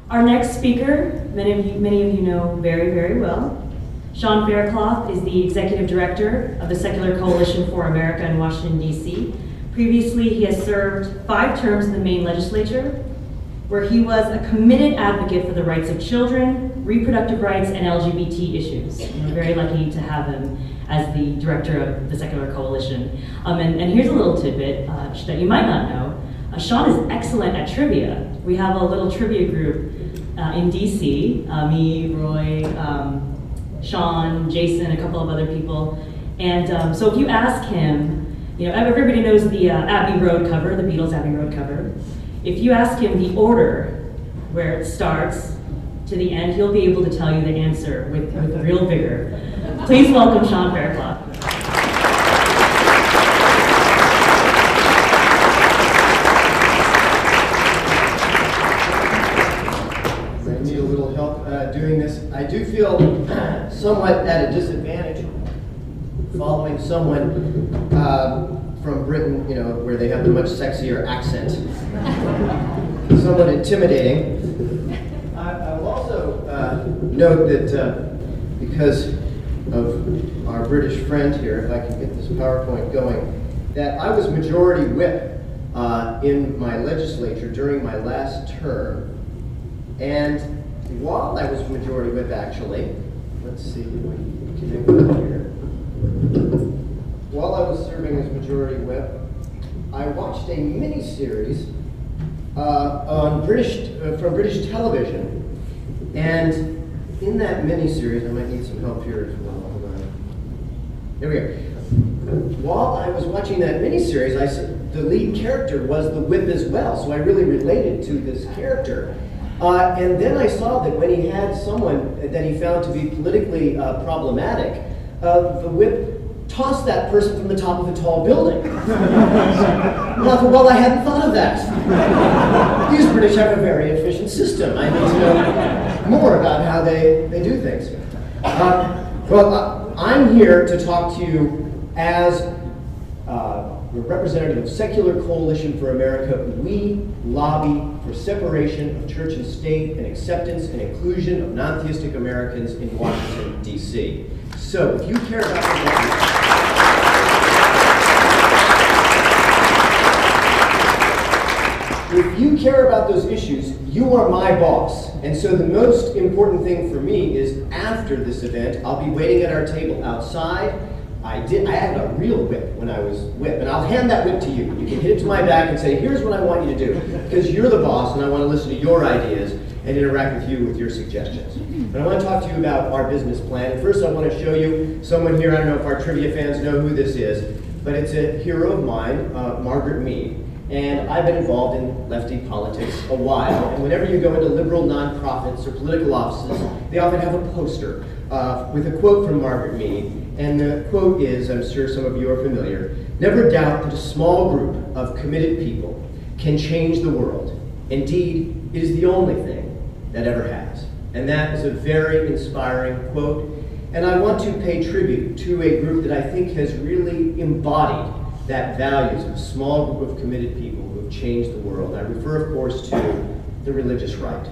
Our next speaker, many of you know very, very well. Sean Faircloth is the Executive Director of the Secular Coalition for America in Washington, D.C. Previously, he has served 5 terms in the Maine legislature, where he was a committed advocate for the rights of children, reproductive rights, and LGBT issues. And we're very lucky to have him as the director of the Secular Coalition. And here's a little tidbit that you might not know. Sean is excellent at trivia. We have a little trivia group in DC, me, Roy, Sean, Jason, a couple of other people. And so if you ask him, you know, everybody knows the Abbey Road cover, the Beatles' Abbey Road cover. If you ask him the order where it starts to the end, he'll be able to tell you the answer with real vigor. Please welcome Sean Faircloth. I need a little help doing this. I do feel somewhat at a disadvantage following someone from Britain, you know, where they have the much sexier accent. Somewhat intimidating. I will also note that because of our British friend here, if I can get this PowerPoint going, that I was majority whip in my legislature during my last term. And while I was majority whip, actually, let's see if we can connect up here. While I was serving as majority whip, I watched a mini-series on from British television, and in that mini-series, I might need some help here as well. Hold on. There we go. While I was watching that mini-series, the lead character was the whip as well, so I really related to this character. And then I saw that when he had someone that he found to be politically problematic, the whip tossed that person from the top of a tall building. And I thought, well, I hadn't thought of that. These British have a very efficient system. I need to know more about how they do things. I'm here to talk to you as a representative of Secular Coalition for America. We lobby for separation of church and state and acceptance and inclusion of non-theistic Americans in Washington, D.C. So, if you care about those issues, you are my boss. And so the most important thing for me is after this event, I'll be waiting at our table outside. I had a real whip when I was whip, and I'll hand that whip to you. You can hit it to my back and say, here's what I want you to do, because you're the boss and I want to listen to your ideas and interact with you with your suggestions. But I want to talk to you about our business plan. And first I want to show you someone here. I don't know if our trivia fans know who this is, but it's a hero of mine, Margaret Mead. And I've been involved in lefty politics a while. And whenever you go into liberal nonprofits or political offices, they often have a poster with a quote from Margaret Mead. And the quote is, I'm sure some of you are familiar, "Never doubt that a small group of committed people can change the world. Indeed, it is the only thing that ever has." And that is a very inspiring quote. And I want to pay tribute to a group that I think has really embodied that values of a small group of committed people who have changed the world. I refer, of course, to the religious right.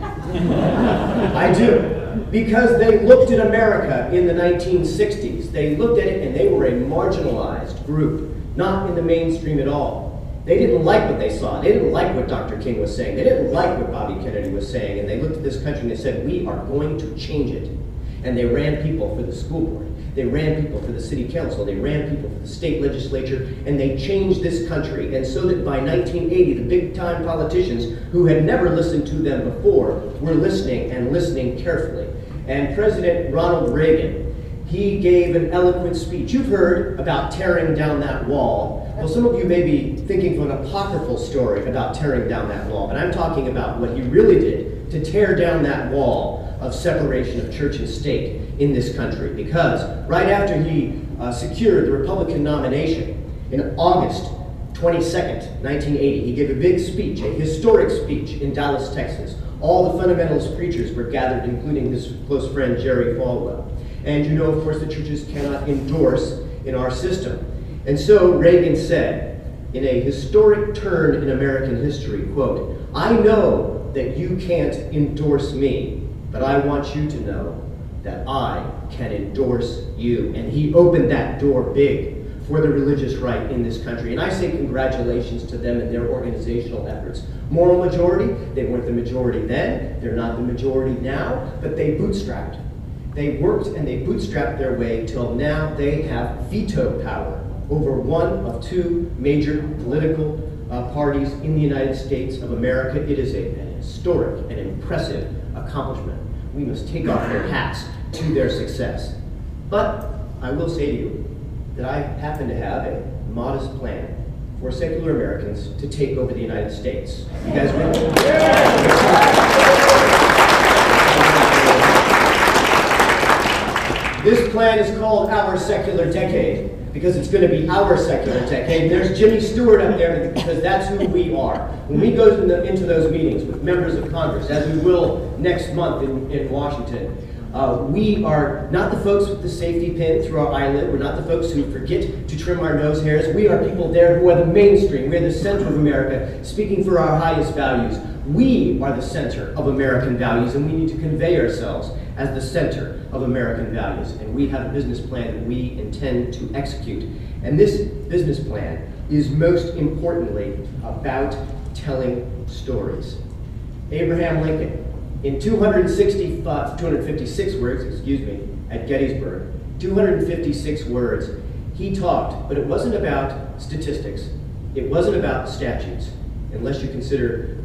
I do. Because they looked at America in the 1960s. They looked at it and they were a marginalized group, not in the mainstream at all. They didn't like what they saw. They didn't like what Dr. King was saying. They didn't like what Bobby Kennedy was saying. And they looked at this country and they said, we are going to change it. And they ran people for the school board. They ran people for the city council. They ran people for the state legislature. And they changed this country. And so that by 1980, the big-time politicians who had never listened to them before were listening and listening carefully. And President Ronald Reagan, he gave an eloquent speech. You've heard about tearing down that wall. Well, some of you may be thinking of an apocryphal story about tearing down that wall, but I'm talking about what he really did to tear down that wall of separation of church and state in this country. Because right after he secured the Republican nomination in August 22nd, 1980, he gave a big speech, a historic speech in Dallas, Texas. All the fundamentalist preachers were gathered, including his close friend Jerry Falwell. And you know, of course, that churches cannot endorse in our system. And so Reagan said, in a historic turn in American history, quote, "I know that you can't endorse me, but I want you to know that I can endorse you. And he opened that door big for the religious right in this country. And I say congratulations to them and their organizational efforts. Moral majority, they weren't the majority then, they're not the majority now, but they bootstrapped. They worked and they bootstrapped their way till now they have veto power over one of two major political parties in the United States of America. It is an historic and impressive accomplishment. We must take off their hats to their success. But I will say to you that I happen to have a modest plan for secular Americans to take over the United States. You guys with me? This plan is called Our Secular Decade because it's going to be our secular decade. There's Jimmy Stewart up there because that's who we are. When we go into those meetings with members of Congress, as we will next month in Washington, we are not the folks with the safety pin through our eyelid. We're not the folks who forget to trim our nose hairs. We are people there who are the mainstream. We're the center of America, speaking for our highest values. We are the center of American values, and we need to convey ourselves as the center of American values. And we have a business plan that we intend to execute. And this business plan is most importantly about telling stories. Abraham Lincoln, in 256 words, at Gettysburg, 256 words, he talked, but it wasn't about statistics. It wasn't about statutes, unless you consider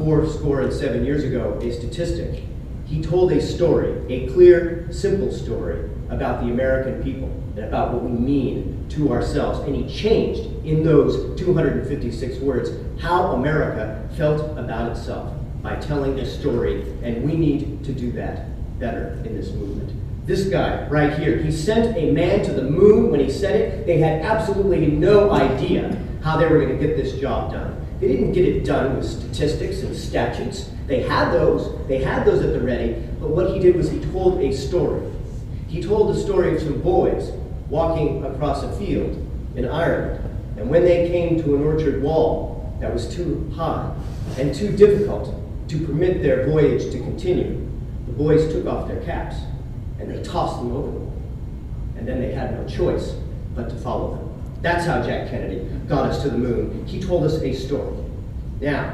407 years ago a statistic. He told a story, a clear, simple story about the American people and about what we mean to ourselves. And he changed in those 256 words how America felt about itself by telling a story, and we need to do that better in this movement. This guy right here, he sent a man to the moon. When he said it, they had absolutely no idea how they were going to get this job done. They didn't get it done with statistics and statutes. They had those at the ready, but what he did was he told a story. He told the story of some boys walking across a field in Ireland, and when they came to an orchard wall that was too high and too difficult to permit their voyage to continue, the boys took off their caps and they tossed them over the wall. And then they had no choice but to follow them. That's how Jack Kennedy got us to the moon. He told us a story. Now,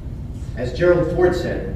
as Gerald Ford said,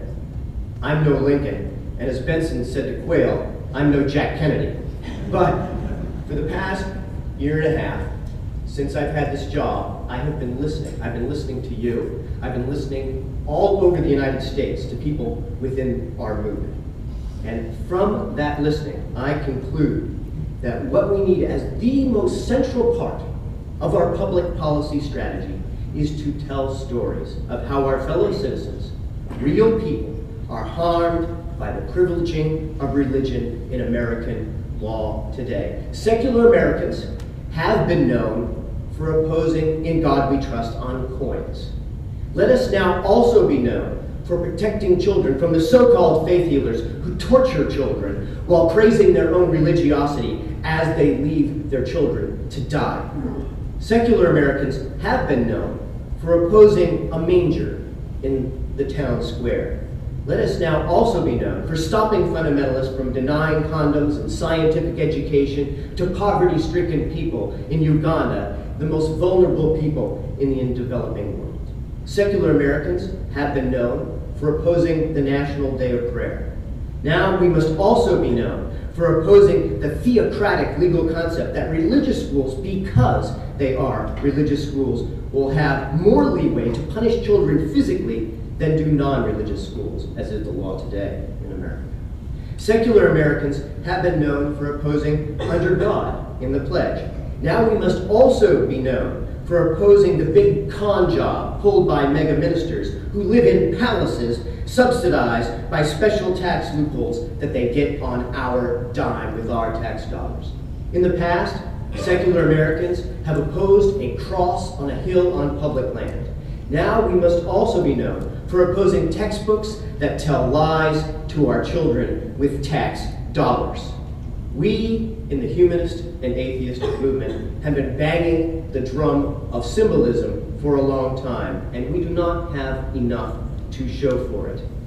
I'm no Lincoln, and as Benson said to Quayle, I'm no Jack Kennedy. But for the past year and a half, since I've had this job, I have been listening. I've been listening to you. I've been listening all over the United States to people within our movement. And from that listening, I conclude that what we need as the most central part of our public policy strategy is to tell stories of how our fellow citizens, real people, are harmed by the privileging of religion in American law today. Secular Americans have been known for opposing In God We Trust on coins. Let us now also be known for protecting children from the so-called faith healers who torture children while praising their own religiosity as they leave their children to die. Secular Americans have been known for opposing a manger in the town square. Let us now also be known for stopping fundamentalists from denying condoms and scientific education to poverty-stricken people in Uganda, the most vulnerable people in the developing world. Secular Americans have been known for opposing the National Day of Prayer. Now we must also be known for opposing the theocratic legal concept that religious schools, because they are religious schools, will have more leeway to punish children physically than do non-religious schools, as is the law today in America. Secular Americans have been known for opposing under God in the pledge. Now we must also be known for opposing the big con job pulled by mega ministers who live in palaces subsidized by special tax loopholes that they get on our dime with our tax dollars. In the past, secular Americans have opposed a cross on a hill on public land. Now we must also be known for opposing textbooks that tell lies to our children with tax dollars. We, in the humanist and atheist movement, have been banging the drum of symbolism for a long time, and we do not have enough to show for it.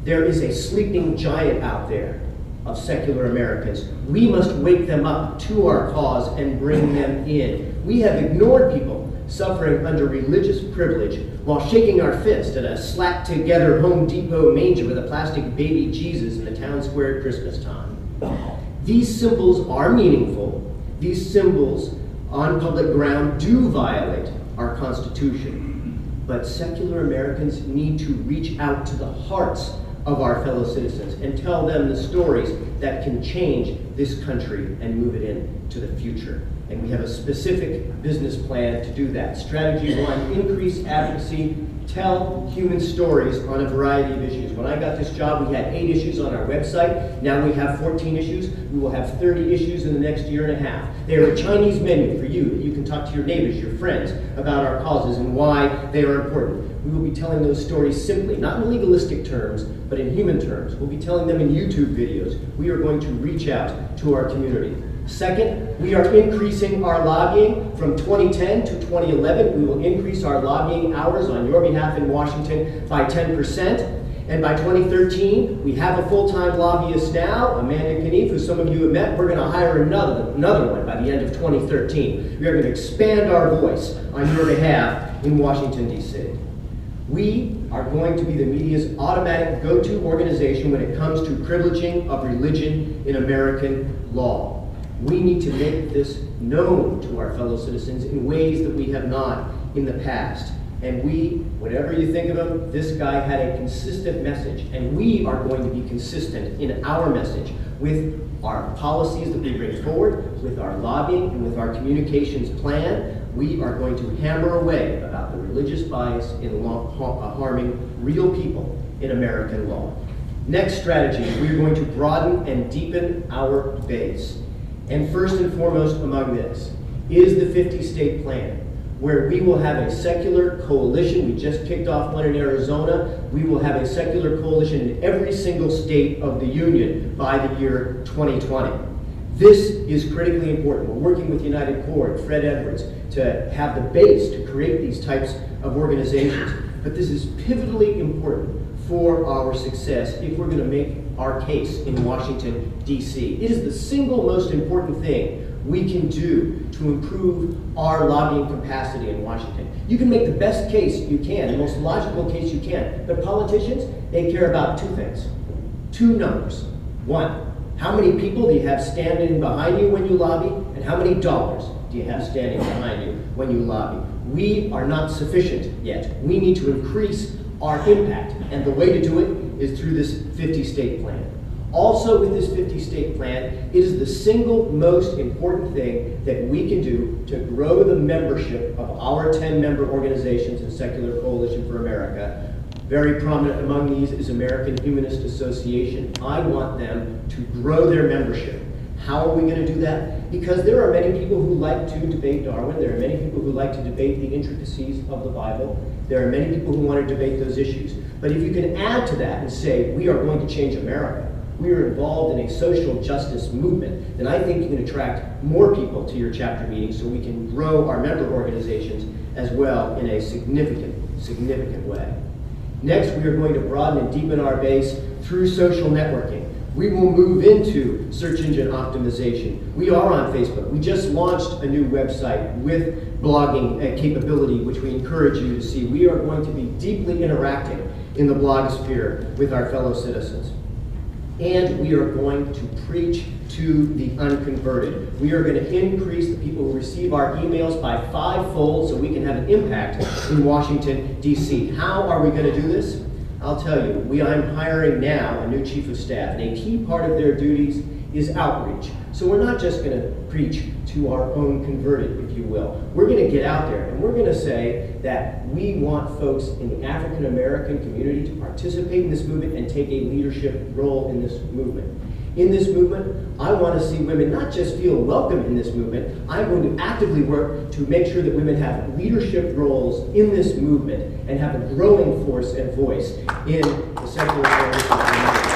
There is a sleeping giant out there of secular Americans. We must wake them up to our cause and bring them in. We have ignored people suffering under religious privilege while shaking our fist at a slack-together Home Depot manger with a plastic baby Jesus in the town square at Christmas time. These symbols are meaningful. These symbols on public ground do violate our Constitution. But secular Americans need to reach out to the hearts of our fellow citizens and tell them the stories that can change this country and move it into the future. And we have a specific business plan to do that. Strategy 1, increase advocacy, tell human stories on a variety of issues. When I got this job, we had 8 issues on our website. Now we have 14 issues. We will have 30 issues in the next year and a half. They are a Chinese menu for you that you can talk to your neighbors, your friends, about our causes and why they are important. We will be telling those stories simply, not in legalistic terms, but in human terms. We'll be telling them in YouTube videos. We are going to reach out to our community. Second, we are increasing our lobbying from 2010 to 2011. We will increase our lobbying hours on your behalf in Washington by 10%. And by 2013, we have a full-time lobbyist now, Amanda Knief, who some of you have met. We're going to hire another one by the end of 2013. We are going to expand our voice on your behalf in Washington, D.C. We are going to be the media's automatic go-to organization when it comes to privileging of religion in American law. We need to make this known to our fellow citizens in ways that we have not in the past. And we, whatever you think of him, this guy had a consistent message. And we are going to be consistent in our message with our policies that we bring forward, with our lobbying, and with our communications plan. We are going to hammer away about the religious bias in harming real people in American law. Next strategy, we are going to broaden and deepen our base. And first and foremost among this is the 50-state plan, where we will have a secular coalition. We just kicked off one in Arizona. We will have a secular coalition in every single state of the union by the year 2020. This is critically important. We're working with United Core and Fred Edwards to have the base to create these types of organizations. But this is pivotally important for our success if we're going to make our case in Washington, D.C. It is the single most important thing we can do to improve our lobbying capacity in Washington. You can make the best case you can, the most logical case you can, but politicians, they care about 2 things. 2 numbers. 1, how many people do you have standing behind you when you lobby, and how many dollars do you have standing behind you when you lobby? We are not sufficient yet. We need to increase our impact, and the way to do it is through this 50-state plan. Also with this 50-state plan, it is the single most important thing that we can do to grow the membership of our 10-member organizations in Secular Coalition for America. Very prominent among these is American Humanist Association. I want them to grow their membership. How are we going to do that? Because there are many people who like to debate Darwin. There are many people who like to debate the intricacies of the Bible. There are many people who want to debate those issues. But if you can add to that and say, we are going to change America, we are involved in a social justice movement, then I think you can attract more people to your chapter meetings so we can grow our member organizations as well in a significant way. Next, we are going to broaden and deepen our base through social networking. We will move into search engine optimization. We are on Facebook. We just launched a new website with blogging capability, which we encourage you to see. We are going to be deeply interacting in the blogosphere with our fellow citizens. And we are going to preach to the unconverted. We are going to increase the people who receive our emails by 5-fold so we can have an impact in Washington, D.C. How are we going to do this? I'll tell you, I'm hiring now a new chief of staff, and a key part of their duties is outreach. So we're not just going to preach to our own converted, if you will. We're going to get out there, and we're going to say that we want folks in the African American community to participate in this movement and take a leadership role in this movement. In this movement, I want to see women not just feel welcome in this movement, I'm going to actively work to make sure that women have leadership roles in this movement and have a growing force and voice in the secular coalition movement.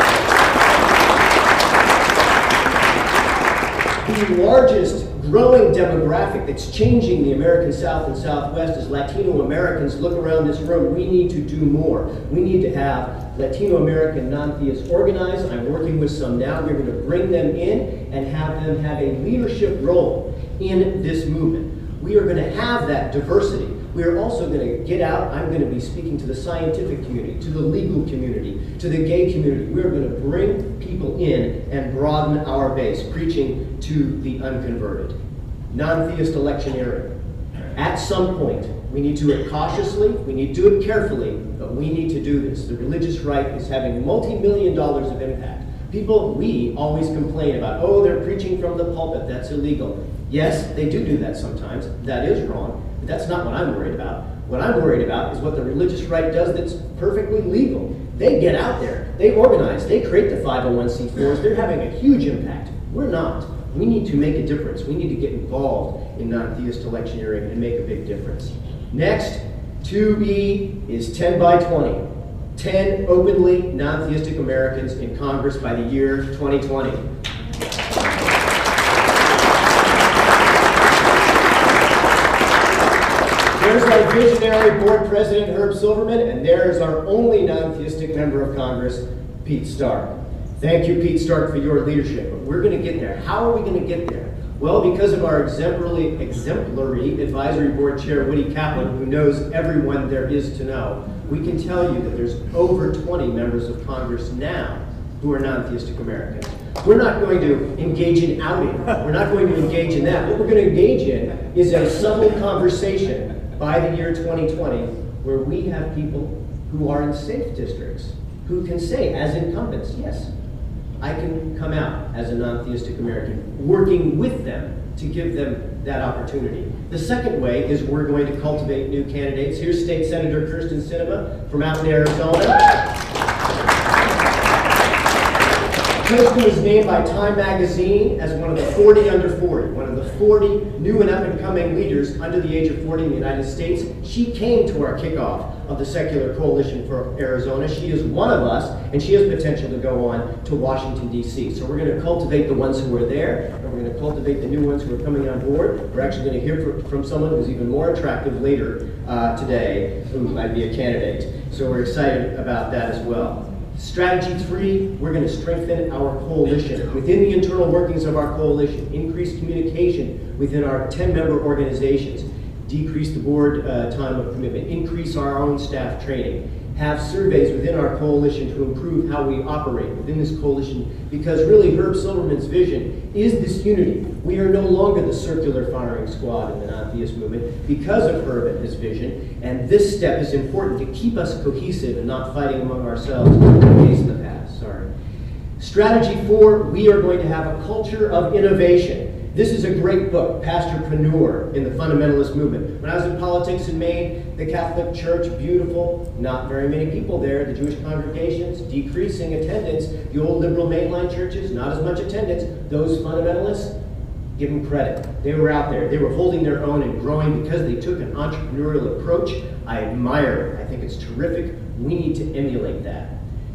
The largest growing demographic that's changing the American South and Southwest is Latino Americans. Look around this room. We need to do more. We need to have Latino American non-theists organized. I'm working with some now. We're going to bring them in and have them have a leadership role in this movement. We are going to have that diversity. We are also going to get out. I'm going to be speaking to the scientific community, to the legal community, to the gay community. We are going to bring people in and broaden our base, preaching to the unconverted. Non-theist electioneering. At some point, we need to do it cautiously, we need to do it carefully, but we need to do this. The religious right is having multi-million dollars of impact. People, we always complain about, oh, they're preaching from the pulpit, that's illegal. Yes, they do that sometimes. That is wrong, but that's not what I'm worried about. What I'm worried about is what the religious right does that's perfectly legal. They get out there, they organize, they create the 501c4s, they're having a huge impact. We're not. We need to make a difference. We need to get involved in non-theist electioneering and make a big difference. Next, 2B is 10 by 20. 10 openly non-theistic Americans in Congress by the year 2020. There's our visionary board president, Herb Silverman, and there's our only non-theistic member of Congress, Pete Stark. Thank you, Pete Stark, for your leadership. But we're going to get there. How are we going to get there? Well, because of our exemplary advisory board chair, Woody Kaplan, who knows everyone there is to know, we can tell you that there's over 20 members of Congress now who are non-theistic Americans. We're not going to engage in outing. We're not going to engage in that. What we're going to engage in is a subtle conversation by the year 2020 where we have people who are in safe districts who can say, as incumbents, yes, I can come out as a non-theistic American, working with them to give them that opportunity. The second way is we're going to cultivate new candidates. Here's State Senator Kyrsten Sinema from out in Arizona. Kyrsten was named by Time Magazine as one of the 40 under 40, one of the 40 new and up-and-coming leaders under the age of 40 in the United States. She came to our kickoff of the Secular Coalition for Arizona. She is one of us, and she has potential to go on to Washington, D.C. So we're going to cultivate the ones who are there, and we're going to cultivate the new ones who are coming on board. We're actually going to hear from someone who's even more attractive later today, who might be a candidate. So we're excited about that as well. Strategy 3, we're going to strengthen our coalition. Within the internal workings of our coalition, increase communication within our 10-member organizations, decrease the board time of commitment, increase our own staff training, have surveys within our coalition to improve how we operate within this coalition, because really Herb Silverman's vision is this unity. We are no longer the circular firing squad in the non-theist movement because of Herb and his vision, and this step is important to keep us cohesive and not fighting among ourselves in the case of the past. Sorry. Strategy 4, we are going to have a culture of innovation. This is a great book, Pastorpreneur, in the fundamentalist movement. When I was in politics in Maine, the Catholic Church, beautiful, not very many people there. The Jewish congregations, decreasing attendance. The old liberal mainline churches, not as much attendance. Those fundamentalists, give them credit. They were out there. They were holding their own and growing because they took an entrepreneurial approach. I admire it. I think it's terrific. We need to emulate that.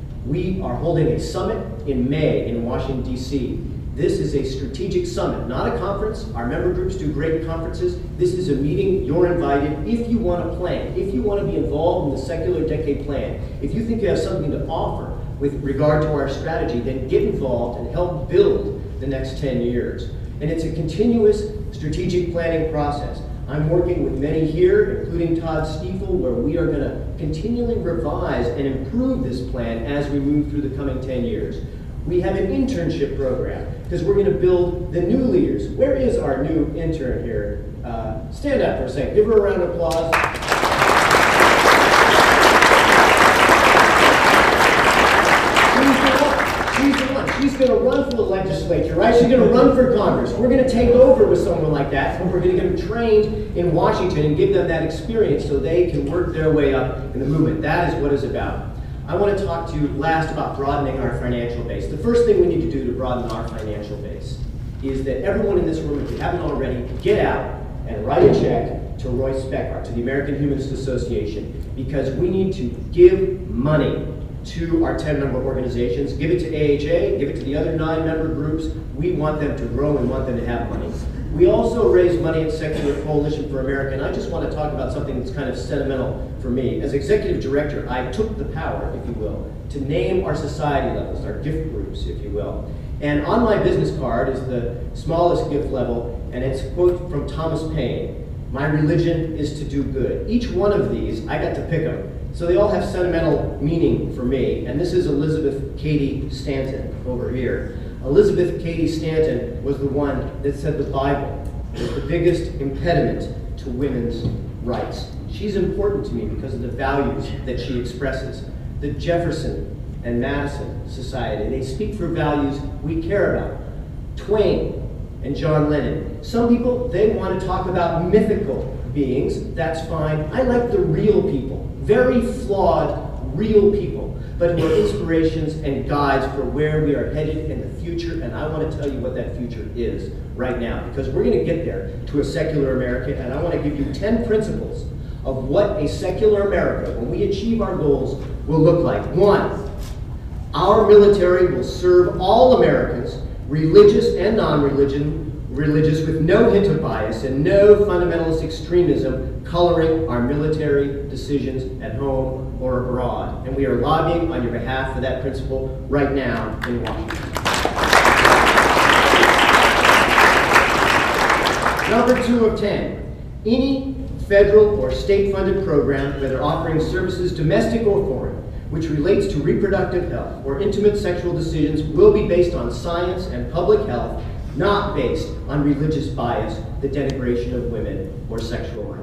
We are holding a summit in May in Washington, D.C. This is a strategic summit, not a conference. Our member groups do great conferences. This is a meeting. You're invited if you want to plan, if you want to be involved in the Secular Decade Plan, if you think you have something to offer with regard to our strategy, then get involved and help build the next 10 years. And it's a continuous strategic planning process. I'm working with many here, including Todd Stiefel, where we are going to continually revise and improve this plan as we move through the coming 10 years. We have an internship program because we're going to build the new leaders. Where is our new intern here? Stand up for a second. Give her a round of applause. She's going to run for the legislature, right? She's going to run for Congress. We're going to take over with someone like that, and we're going to get them trained in Washington and give them that experience so they can work their way up in the movement. That is what it's about. I want to talk to you last about broadening our financial base. The first thing we need to do to broaden our financial base is that everyone in this room, if you haven't already, get out and write a check to Royce Speckart, to the American Humanist Association, because we need to give money to our 10-member organizations. Give it to AHA, give it to the other 9-member groups. We want them to grow and want them to have money. We also raise money at Secular Coalition for America, and I just want to talk about something that's kind of sentimental for me. As executive director, I took the power, if you will, to name our society levels, our gift groups, if you will. And on my business card is the smallest gift level, and it's a quote from Thomas Paine: "My religion is to do good." Each one of these, I got to pick them. So they all have sentimental meaning for me. And this is Elizabeth Cady Stanton over here. Elizabeth Cady Stanton was the one that said the Bible was the biggest impediment to women's rights. She's important to me because of the values that she expresses. The Jefferson and Madison Society, they speak for values we care about. Twain and John Lennon. Some people, they want to talk about mythical beings. That's fine. I like the real people. Very flawed, real people, but who are inspirations and guides for where we are headed in the future, and I want to tell you what that future is right now, because we're going to get there to a secular America, and I want to give you 10 principles of what a secular America, when we achieve our goals, will look like. 1, our military will serve all Americans, religious and non-religious, with no hint of bias and no fundamentalist extremism coloring our military decisions at home or abroad. And we are lobbying on your behalf for that principle right now in Washington. Number 2 of 10, any federal or state-funded program, whether offering services domestic or foreign, which relates to reproductive health or intimate sexual decisions, will be based on science and public health, not based on religious bias, the denigration of women, or sexual minorities.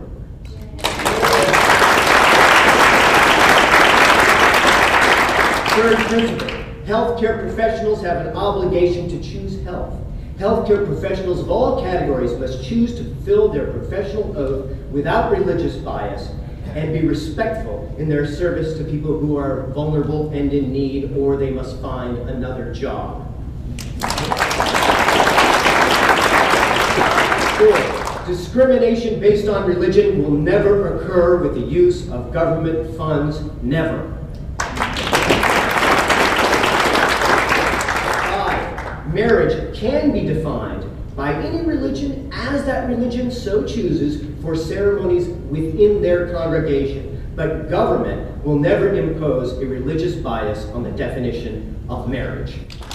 Third principle, healthcare professionals have an obligation to choose health. Healthcare professionals of all categories must choose to fulfill their professional oath without religious bias and be respectful in their service to people who are vulnerable and in need, or they must find another job. 4, discrimination based on religion will never occur with the use of government funds, never. 5, marriage can be defined by any religion as that religion so chooses for ceremonies within their congregation, but government will never impose a religious bias on the definition of marriage.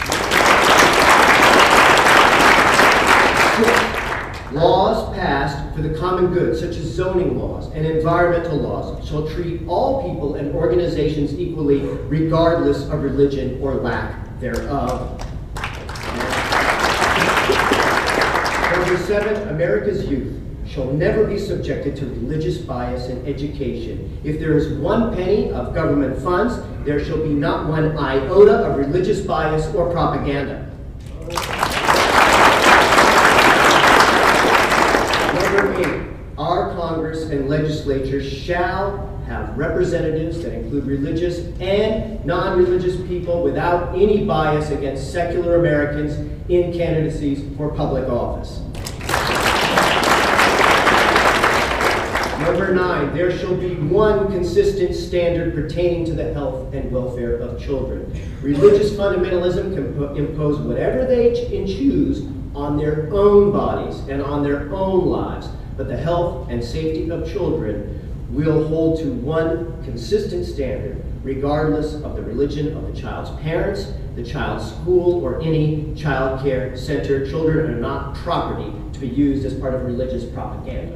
6, laws passed for the common good, such as zoning laws and environmental laws, shall treat all people and organizations equally, regardless of religion or lack thereof. Number 7, America's youth shall never be subjected to religious bias in education. If there is 1 penny of government funds, there shall be not 1 iota of religious bias or propaganda. Number 8, our Congress and legislature shall have representatives that include religious and non-religious people without any bias against secular Americans in candidacies for public office. Number 9, there shall be 1 consistent standard pertaining to the health and welfare of children. Religious fundamentalism can impose whatever they choose on their own bodies and on their own lives, but the health and safety of children will hold to 1 consistent standard, regardless of the religion of the child's parents, the child's school, or any child care center. Children are not property to be used as part of religious propaganda.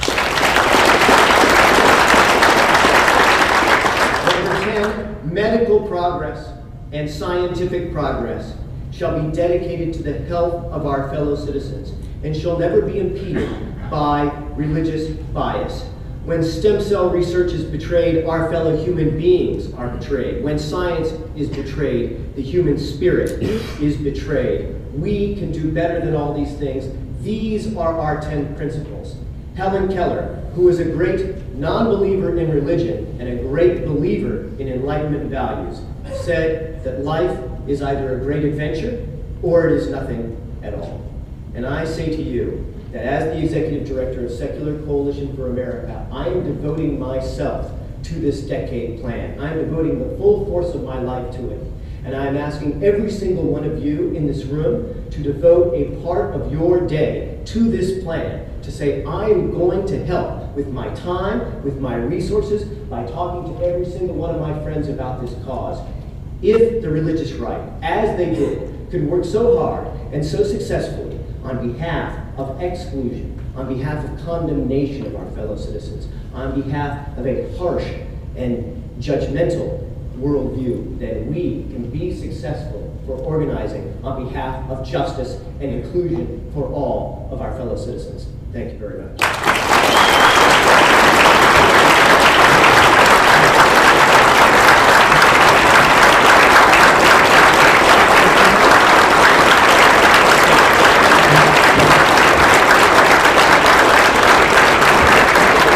Number 10, medical progress and scientific progress shall be dedicated to the health of our fellow citizens and shall never be impeded by religious bias. When stem cell research is betrayed, our fellow human beings are betrayed. When science is betrayed, the human spirit is betrayed. We can do better than all these things. These are our 10 principles. Helen Keller, who is a great non-believer in religion and a great believer in Enlightenment values, said that life is either a great adventure or it is nothing at all. And I say to you that as the Executive Director of Secular Coalition for America, I am devoting myself to this decade plan. I am devoting the full force of my life to it. And I'm asking every single one of you in this room to devote a part of your day to this plan, to say, I am going to help with my time, with my resources, by talking to every single one of my friends about this cause. If the religious right, as they did, could work so hard and so successfully on behalf of exclusion, on behalf of condemnation of our fellow citizens, on behalf of a harsh and judgmental worldview, then we can be successful for organizing on behalf of justice and inclusion for all of our fellow citizens. Thank you very much.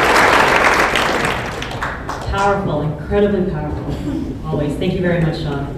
Powerful, incredibly powerful. Always. Thank you very much, Sean.